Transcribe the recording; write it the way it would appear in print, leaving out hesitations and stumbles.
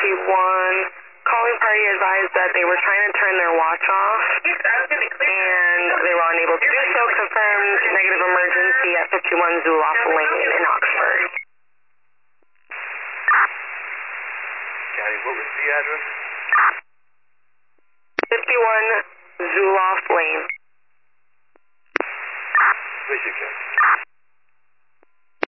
Calling party advised that they were trying to turn their watch off, and they were unable to do so. Confirmed negative emergency at 51 Zuloff Lane in Oxford. County, what was the address? 51 Zuloff Lane. Michigan.